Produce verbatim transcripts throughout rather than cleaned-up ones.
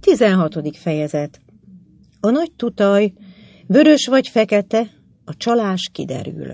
tizenhatodik fejezet. A nagy tutaj, vörös vagy fekete, a csalás kiderül.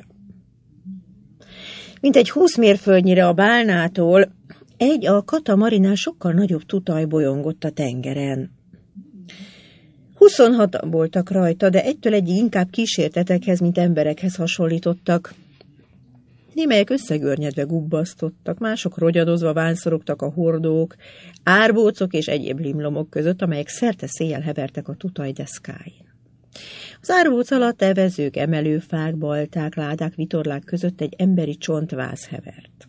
Mint egy húsz mérföldnyire a bálnától, egy a katamarinál sokkal nagyobb tutaj bolyongott a tengeren. Huszonhatan voltak rajta, de egytől egyig inkább kísértetekhez, mint emberekhez hasonlítottak. Némelyek összegörnyedve gubbasztottak, mások rogyadozva vánszorogtak a hordók, árbócok és egyéb limlomok között, amelyek szerte széjjel hevertek a tutaj deszkáin. Az árbóc alatt evezők, emelőfák, balták, ládák, vitorlák között egy emberi csontváz hevert.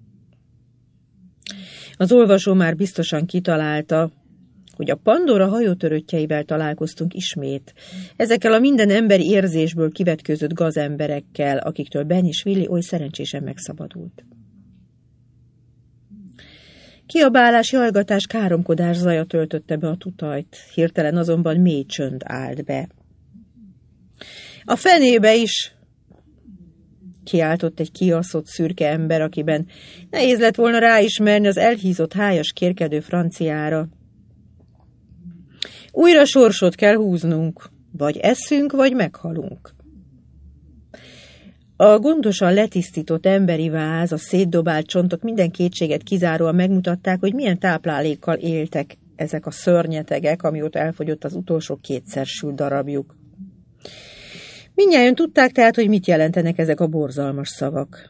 Az olvasó már biztosan kitalálta, hogy a Pandora hajótöröttjeivel találkoztunk ismét, ezekkel a minden emberi érzésből kivetközött gazemberekkel, akiktől Ben és Willy oly szerencsésen megszabadult. Kiabálás, jajgatás, káromkodás zaja töltötte be a tutajt, hirtelen azonban mély csönd állt be. A fenébe is! Kiáltott egy kiaszott szürke ember, akiben nehéz lett volna ráismerni az elhízott, hájas, kérkedő franciára. Újra sorsot kell húznunk, vagy eszünk, vagy meghalunk. A gondosan letisztított emberi váz, a szétdobált csontok minden kétséget kizáróan megmutatták, hogy milyen táplálékkal éltek ezek a szörnyetegek, amióta elfogyott az utolsó kétszer sült darabjuk. Mindnyájan tudták tehát, hogy mit jelentenek ezek a borzalmas szavak.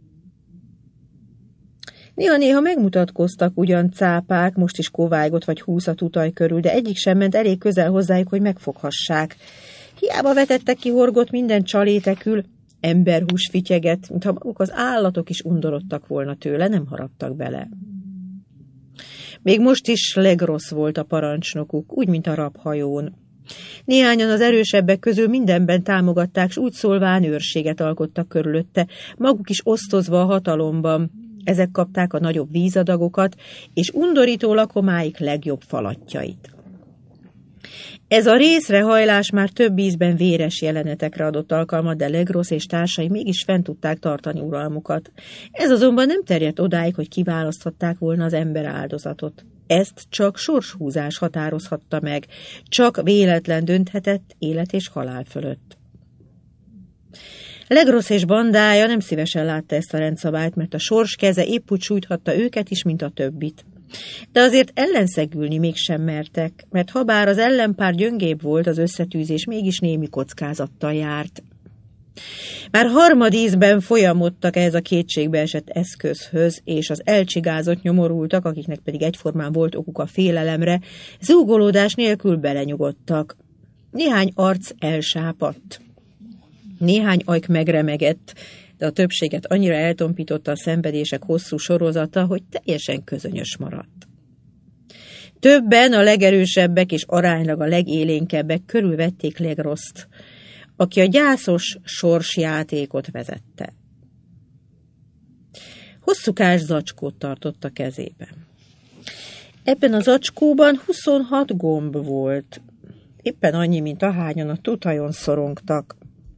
Néha-néha megmutatkoztak ugyan cápák, most is koválygot vagy húsz a tutaj körül, de egyik sem ment elég közel hozzájuk, hogy megfoghassák. Hiába vetettek ki horgot minden csalétekül, emberhús fityeget, mintha maguk az állatok is undorodtak volna tőle, nem haraptak bele. Még most is Legrosz volt a parancsnokuk, úgy, mint a rabhajón. Néhányan az erősebbek közül mindenben támogatták, s úgy szólván őrséget alkottak körülötte, maguk is osztozva a hatalomban. Ezek kapták a nagyobb vízadagokat, és undorító lakomáik legjobb falatjait. Ez a részrehajlás már több ízben véres jelenetekre adott alkalmat, de Legrosz és társai mégis fent tudták tartani uralmukat. Ez azonban nem terjedt odáig, hogy kiválaszthatták volna az ember áldozatot. Ezt csak sorshúzás határozhatta meg, csak véletlen dönthetett élet és halál fölött. Legrosz és bandája nem szívesen látta ezt a rendszabályt, mert a sors keze épp úgy sújthatta őket is, mint a többit. De azért ellenszegülni mégsem mertek, mert habár az ellenpár gyöngébb volt, az összetűzés mégis némi kockázattal járt. Már harmadízben folyamodtak ehhez a kétségbeesett eszközhöz, és az elcsigázott nyomorultak, akiknek pedig egyformán volt okuk a félelemre, zúgolódás nélkül belenyugodtak. Néhány arc elsápadt. Néhány ajk megremegett, de a többséget annyira eltompította a szenvedések hosszú sorozata, hogy teljesen közönyös maradt. Többen, a legerősebbek és aránylag a legélénkebbek körülvették Legroszt, aki a gyászos sorsjátékot vezette. Hosszúkás zacskót tartott a kezében. Ebben a zacskóban huszonhat gomb volt, éppen annyi, mint ahányan a tutajon szorongtak.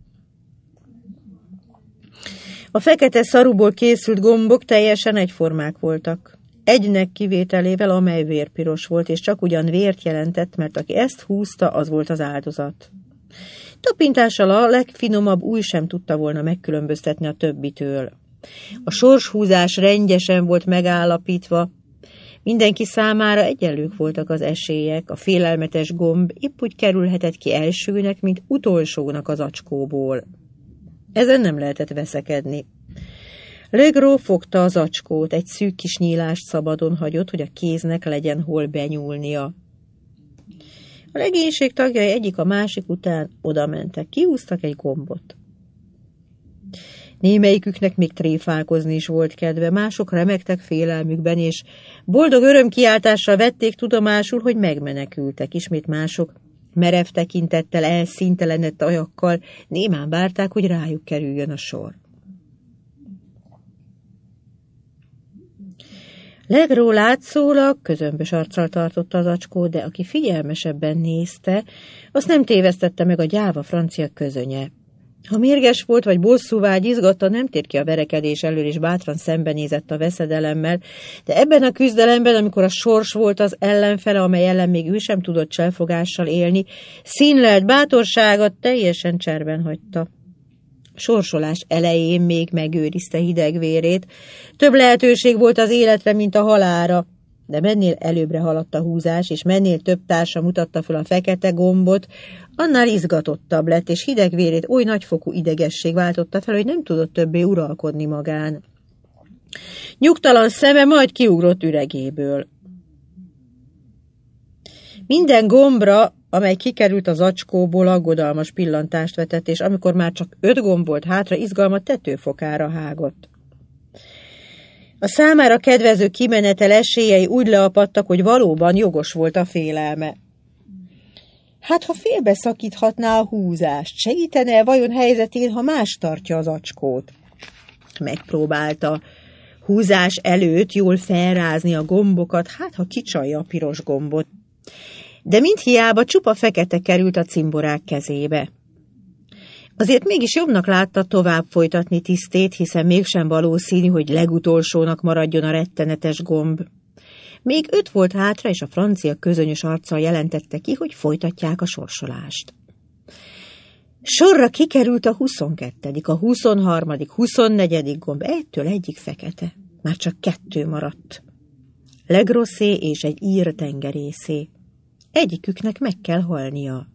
A fekete szaruból készült gombok teljesen egyformák voltak. Egynek kivételével, amely vérpiros volt, és csak ugyan vért jelentett, mert aki ezt húzta, az volt az áldozat. Tapintással a legfinomabb új sem tudta volna megkülönböztetni a többitől. A sorshúzás rendjesen volt megállapítva, mindenki számára egyenlők voltak az esélyek, a félelmetes gomb épp úgy kerülhetett ki elsőnek, mint utolsónak az zacskóból. Ezen nem lehetett veszekedni. Legros fogta az zacskót, egy szűk kis nyílást szabadon hagyott, hogy a kéznek legyen hol benyúlnia. A legénység tagjai egyik a másik után oda mentek, kihúztak egy gombot. Némelyiküknek még tréfálkozni is volt kedve, mások remegtek félelmükben, és boldog örömkiáltással vették tudomásul, hogy megmenekültek. Ismét mások merev tekintettel, elszíntelenedett ajakkal némán várták, hogy rájuk kerüljön a sor. Legros látszólag közömbös arccal tartotta az zacskót, de aki figyelmesebben nézte, azt nem tévesztette meg a gyáva francia közönye. Ha mérges volt, vagy bosszúvágy izgatta, nem tért ki a verekedés elől, és bátran szembenézett a veszedelemmel, de ebben a küzdelemben, amikor a sors volt az ellenfele, amely ellen még ő sem tudott cselfogással élni, színlelt bátorsága teljesen cserben hagyta. Sorsolás elején még megőrizte hideg vérét. Több lehetőség volt az életre, mint a halálra, de mennél előbbre haladt a húzás, és mennél több társa mutatta fel a fekete gombot, annál izgatottabb lett, és hideg vérét oly nagyfokú idegesség váltotta fel, hogy nem tudott többé uralkodni magán. Nyugtalan szeme majd kiugrott üregéből. Minden gombra, amely kikerült az acskóból, aggodalmas pillantást vetett, és amikor már csak öt gomb volt hátra, izgalma tetőfokára hágott. A számára kedvező kimenetel esélyei úgy leapadtak, hogy valóban jogos volt a félelme. Hát, ha félbeszakíthatná a húzást, segítene vajon helyzetén, ha más tartja az acskót? Megpróbálta húzás előtt jól felrázni a gombokat, hát ha kicsalja a piros gombot. De mindhiába csupa fekete került a cimborák kezébe. Azért mégis jobbnak látta tovább folytatni tisztét, hiszen mégsem valószínű, hogy legutolsónak maradjon a rettenetes gomb. Még öt volt hátra, és a francia közönyös arccal jelentette ki, hogy folytatják a sorsolást. Sorra kikerült a huszonkettedik, a huszonharmadik, huszonnegyedik gomb, egytől egyik fekete. Már csak kettő maradt. Legrossé és egy ír tengerészé. Egyiküknek meg kell halnia.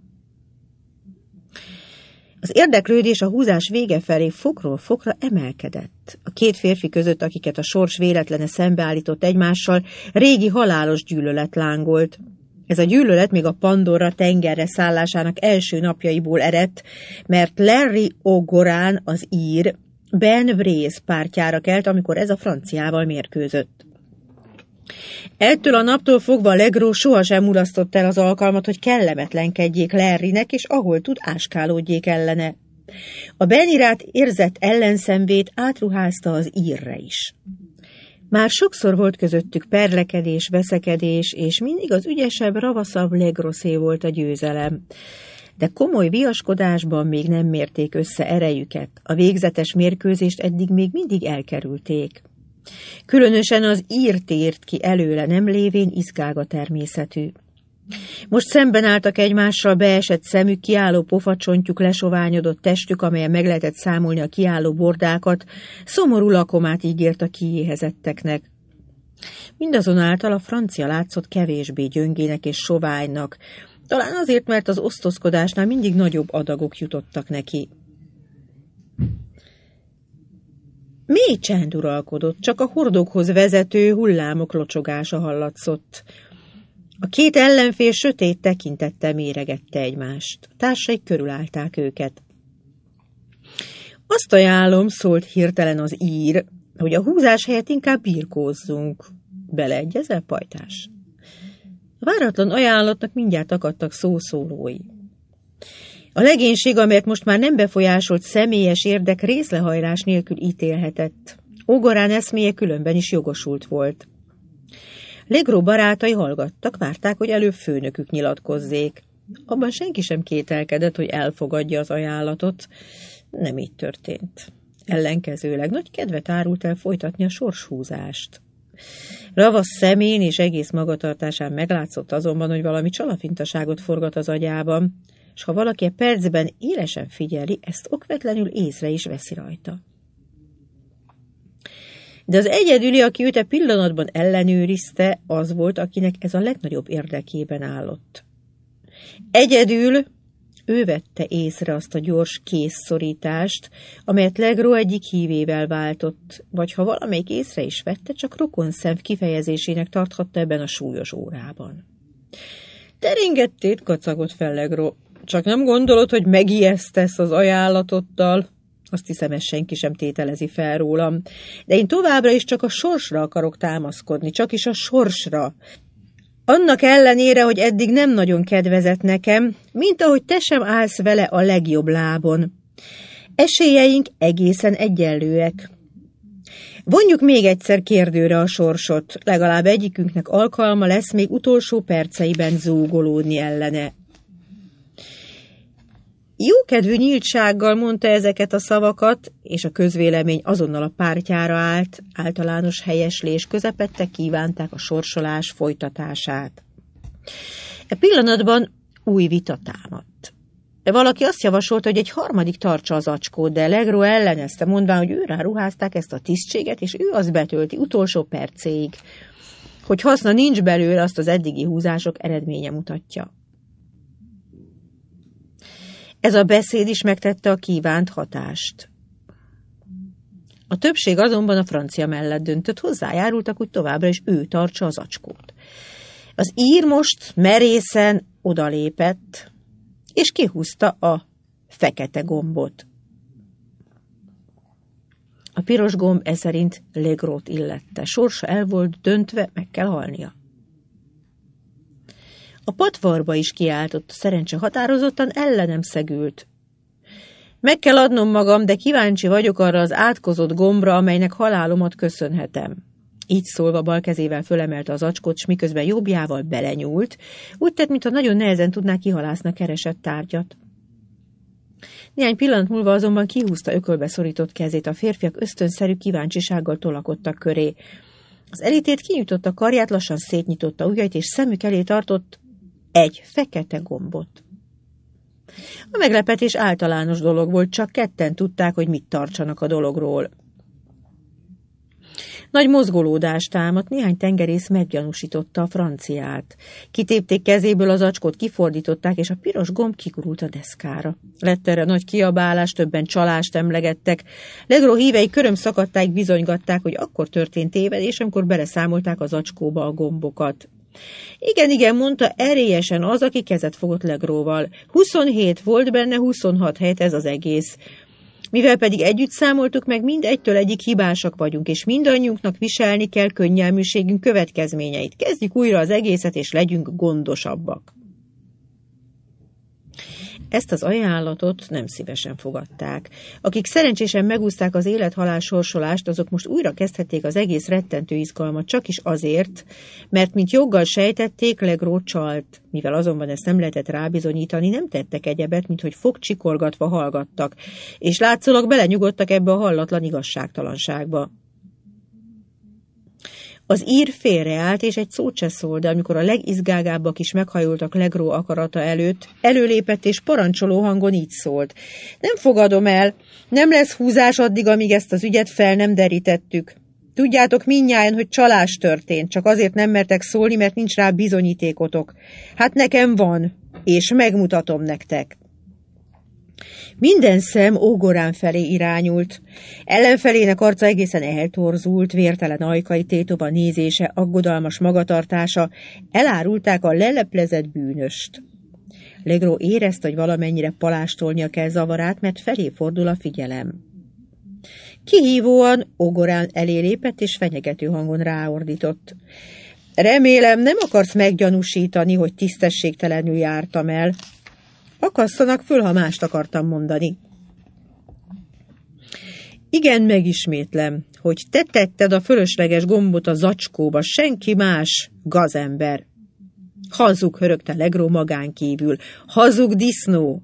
Az érdeklődés a húzás vége felé fokról fokra emelkedett. A két férfi között, akiket a sors véletlene szembeállított egymással, régi halálos gyűlölet lángolt. Ez a gyűlölet még a Pandora tengerre szállásának első napjaiból eredt, mert Larry O'Goran, az ír, Ben Brace pártjára kelt, amikor ez a franciával mérkőzött. Ettől a naptól fogva Legros sohasem mulasztott el az alkalmat, hogy kellemetlenkedjék Larrynek, és ahol tud, áskálódjék ellene. A Benirát érzett ellenszenvét átruházta az írre is. Már sokszor volt közöttük perlekedés, veszekedés, és mindig az ügyesebb, ravaszabb Legrosé volt a győzelem. De komoly viaskodásban még nem mérték össze erejüket, a végzetes mérkőzést eddig még mindig elkerülték. Különösen az ír tért ki előle, nem lévén izgága természetű. Most szemben álltak egymással, beesett szemük, kiálló pofacsontjuk, lesoványodott testük, amelyen meg lehetett számolni a kiálló bordákat, szomorú lakomát ígért a kiéhezetteknek. Mindazonáltal a francia látszott kevésbé gyöngének és soványnak, talán azért, mert az osztozkodásnál mindig nagyobb adagok jutottak neki. Mély csend uralkodott, csak a hordókhoz vezető hullámok locsogása hallatszott. A két ellenfél sötét tekintettel méregette egymást. Társai körülállták őket. Azt ajánlom, szólt hirtelen az ír, hogy a húzás helyett inkább birkózzunk. Beleegyezel, pajtás? A váratlan ajánlatnak mindjárt akadtak szószólói. A legénység, amelyet most már nem befolyásolt személyes érdek, részlehajlás nélkül ítélhetett. O'Goran eszméje különben is jogosult volt. Legros barátai hallgattak, várták, hogy előbb főnökük nyilatkozzék. Abban senki sem kételkedett, hogy elfogadja az ajánlatot. Nem így történt. Ellenkezőleg nagy kedvet árult el folytatni a sorshúzást. Ravasz szemén és egész magatartásán meglátszott azonban, hogy valami csalafintaságot forgat az agyában, és ha valaki a percben élesen figyeli, ezt okvetlenül észre is veszi rajta. De az egyedüli, aki őt a pillanatban ellenőrizte, az volt, akinek ez a legnagyobb érdekében állott. Egyedül ő vette észre azt a gyors kézszorítást, amelyet Legros egyik hívével váltott, vagy ha valamelyik észre is vette, csak rokonszem kifejezésének tarthatta ebben a súlyos órában. Teringettét kacagott fel Legros. Csak nem gondolod, hogy megijesztesz az ajánlatoddal? Azt hiszem, ezt senki sem tételezi fel rólam. De én továbbra is csak a sorsra akarok támaszkodni, csak is a sorsra. Annak ellenére, hogy eddig nem nagyon kedvezett nekem, mint ahogy te sem állsz vele a legjobb lábon. Esélyeink egészen egyenlőek. Vonjuk még egyszer kérdőre a sorsot, legalább egyikünknek alkalma lesz még utolsó perceiben zúgolódni ellene. Jókedvű nyíltsággal mondta ezeket a szavakat, és a közvélemény azonnal a pártjára állt, általános helyeslés közepette kívánták a sorsolás folytatását. E pillanatban új vita támadt. Valaki azt javasolta, hogy egy harmadik tartsa az acskót, de Legros ellenezte, mondván, hogy őrá ruházták ezt a tisztséget, és ő azt betölti utolsó percéig. Hogy haszna nincs belőle, azt az eddigi húzások eredménye mutatja. Ez a beszéd is megtette a kívánt hatást. A többség azonban a francia mellett döntött, hozzájárultak, hogy továbbra is ő tartsa az acskót. Az ír most merészen odalépett, és kihúzta a fekete gombot. A piros gomb e szerint Legros-t illette. Sorsa el volt döntve, meg kell halnia. A patvarba is kiáltott, a szerencse határozottan ellenem szegült. Meg kell adnom magam, de kíváncsi vagyok arra az átkozott gombra, amelynek halálomat köszönhetem. Így szólva bal kezével fölemelte az acskót, s miközben jobbjával belenyúlt, úgy tett, mintha nagyon nehezen tudná kihalászni a keresett tárgyat. Néhány pillanat múlva azonban kihúzta ökölbe szorított kezét, a férfiak ösztönszerű kíváncsisággal tolakodtak köré. Az elítét kinyújtotta karját, lassan szétnyitotta ujjait, és szemük elé tartott egy fekete gombot. A meglepetés általános dolog volt, csak ketten tudták, hogy mit tartsanak a dologról. Nagy mozgolódást támadt, néhány tengerész meggyanúsította a franciát. Kitépték kezéből az acskót, kifordították, és a piros gomb kigurult a deszkára. Lett erre nagy kiabálás, többen csalást emlegettek. Legros hívei körömszakadtáig bizonygatták, hogy akkor történt tévedés, amikor beleszámolták az acskóba a gombokat. Igen, igen, mondta erélyesen az, aki kezet fogott Legróval. huszonhét volt benne, huszonhat helyett ez az egész. Mivel pedig együtt számoltuk meg, mind egytől egyik hibásak vagyunk, és mindannyiunknak viselni kell könnyelműségünk következményeit. Kezdjük újra az egészet, és legyünk gondosabbak. Ezt az ajánlatot nem szívesen fogadták. Akik szerencsésen megúszták az élet-halál sorsolást, azok most újra kezdhették az egész rettentő izgalmat, csak is azért, mert mint joggal sejtették, Legros csalt. Mivel azonban ezt nem lehetett rábizonyítani, nem tettek egyebet, mint hogy fogcsikorgatva hallgattak, és látszólag belenyugodtak ebbe a hallatlan igazságtalanságba. Az ír félreállt, és egy szót se szól, de amikor a legizgágábbak is meghajoltak Legros akarata előtt, előlépett és parancsoló hangon így szólt. Nem fogadom el, nem lesz húzás addig, amíg ezt az ügyet fel nem derítettük. Tudjátok mindnyájan, hogy csalás történt, csak azért nem mertek szólni, mert nincs rá bizonyítékotok. Hát nekem van, és megmutatom nektek. Minden szem ógorán felé irányult. Ellenfelének arca egészen eltorzult, vértelen ajkai, tétova nézése, aggodalmas magatartása elárulták a leleplezett bűnöst. Legros érezte, hogy valamennyire palástolnia kell zavarát, mert felé fordul a figyelem. Kihívóan ógorán elé lépett és fenyegető hangon ráordított. Remélem, nem akarsz meggyanúsítani, hogy tisztességtelenül jártam el. Akasszanak föl, ha mást akartam mondani. Igen, megismétlem, hogy te tetted a fölösleges gombot a zacskóba, senki más, gazember. Hazug, hörögte Legros magán kívül. Hazug disznó!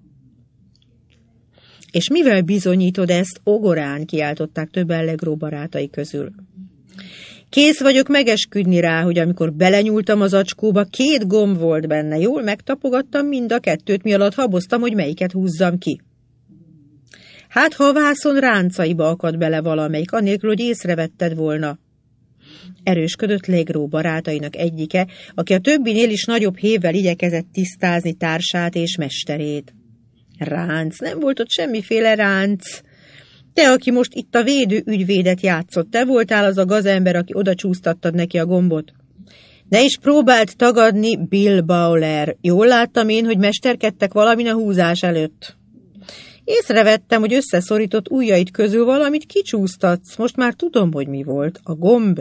És mivel bizonyítod ezt, ógorán, kiáltották többen Legros barátai közül. Kész vagyok megesküdni rá, hogy amikor belenyúltam az acskóba, két gomb volt benne. Jól megtapogattam mind a kettőt, mi alatt haboztam, hogy melyiket húzzam ki. Hát, ha a vászon ráncaiba akad bele valamelyik, anélkül, hogy észrevetted volna. Erősködött Legros barátainak egyike, aki a többinél is nagyobb hévvel igyekezett tisztázni társát és mesterét. Ránc, nem volt ott semmiféle ránc. Te, aki most itt a védő ügyvédet játszott, te voltál az a gazember, aki oda csúsztattad neki a gombot. Ne is próbált tagadni, Bill Bowler. Jól láttam én, hogy mesterkedtek valamin a húzás előtt. Észrevettem, hogy összeszorított ujjaid közül valamit kicsúsztatsz. Most már tudom, hogy mi volt. A gomb.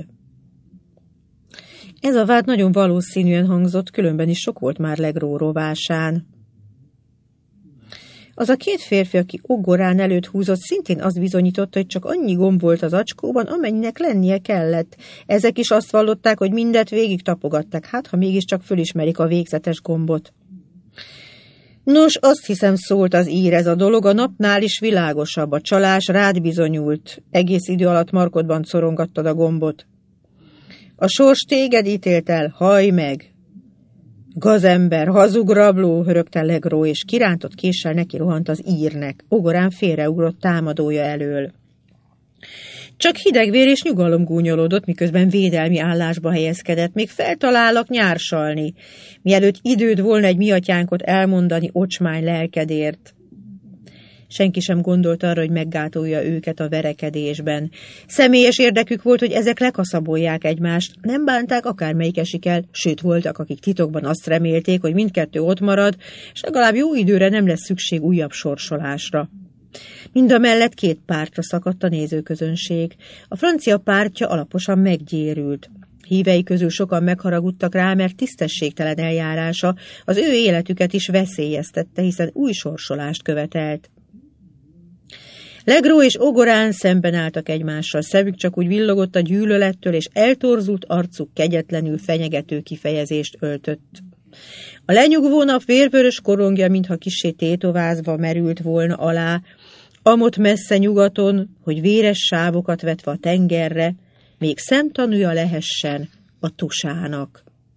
Ez a vád nagyon valószínűen hangzott, különben is sok volt már Legros rovásán. Az a két férfi, aki ógorán előtt húzott, szintén azt bizonyította, hogy csak annyi gomb volt az acskóban, amennyinek lennie kellett. Ezek is azt vallották, hogy mindet végig tapogatták, hát ha mégiscsak fölismerik a végzetes gombot. Nos, azt hiszem, szólt az ír, ez a dolog a napnál is világosabb. A csalás rád bizonyult. Egész idő alatt markodban szorongattad a gombot. A sors téged ítélt el, hajj meg! Gazember, hazug rabló, hörögte Legros, és kirántott késsel neki rohant az írnek. Ogorán félreugrott támadója elől. Csak hidegvér és nyugalom gúnyolódott, miközben védelmi állásba helyezkedett. Még feltalálak nyársalni, mielőtt időd volna egy miatyánkot elmondani ocsmány lelkedért. Senki sem gondolt arra, hogy meggátolja őket a verekedésben. Személyes érdekük volt, hogy ezek lekaszabolják egymást. Nem bánták, akármelyik esik el, sőt voltak, akik titokban azt remélték, hogy mindkettő ott marad, és legalább jó időre nem lesz szükség újabb sorsolásra. Mindamellett két pártra szakadt a nézőközönség. A francia pártja alaposan meggyérült. Hívei közül sokan megharagudtak rá, mert tisztességtelen eljárása az ő életüket is veszélyeztette, hiszen új sorsolást követelt. Legros és Ogorán szemben álltak egymással, szemük csak úgy villogott a gyűlölettől, és eltorzult arcuk kegyetlenül fenyegető kifejezést öltött. A lenyugvó nap vérvörös korongja, mintha kissé tétovázva merült volna alá, amott messze nyugaton, hogy véres sávokat vetve a tengerre, még szemtanúja lehessen a tusának.